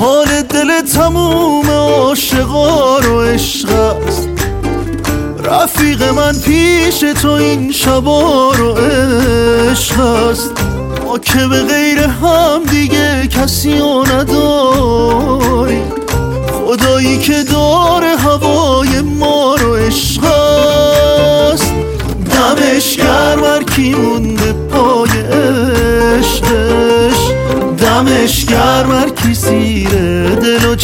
حال دل تموم عاشقا رو عشق است. رفیق من پیش تو این شبا رو عشق است. ما که به غیر هم دیگه کسی رو نداری، خدایی که داره هوای ما رو عشق است. دمش گرم هر کی مونده پای عشقش، دمش گرم هر کی زیر دل و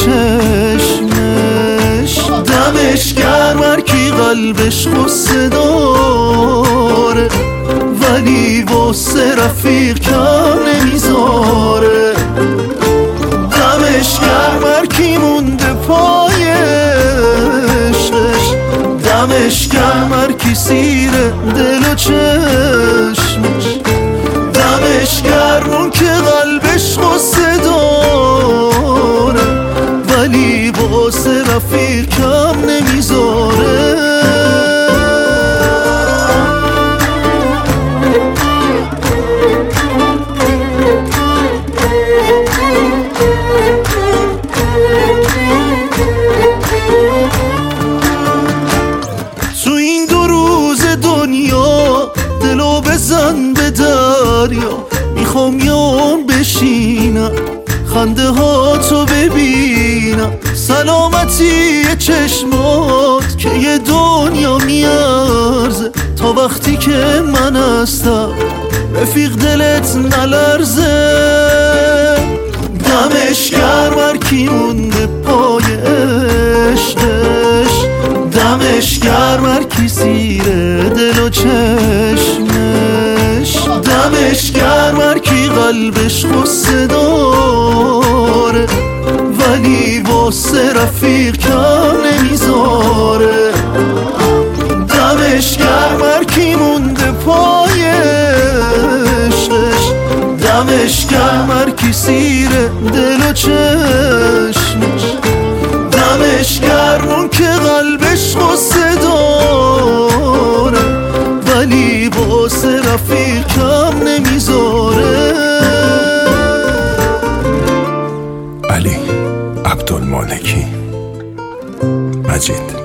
چشمش، دمش گرم هر کی قلبش غصه داره ولی واسه رفیق کم نمیذاره. دمش گرم هر کی مونده پای عشقش، دمش گرم هر کی زیر دل و چشمش، دمش گرم اون که قلبش غصه داره ولی واسه رفیق کم نمیذاره. تو این 2 روز دنیا دلو بزن به دریا، میخوام یون بشینم خنده ها تو ببینم، سلامتی چشمات که یه دنیا میارزه، تا وقتی که من هستم رفیق دلت نلرزه. دمش گرم هر کی مونده پای عشقش، دمش گرم هر کی زیر دل و چشمش، دمش گرم هر کی قلبش غصه داره ولی واسه رفیق کم نمیذاره. دمش گرم هر کی مونده پای عشقش، دمش گرم هر کی زیر دل و چشمش، دمش گرم اون که قلبش غصه داره ولی واسه رفیق کم نمیذاره. علی عبدالمالکی، مجید.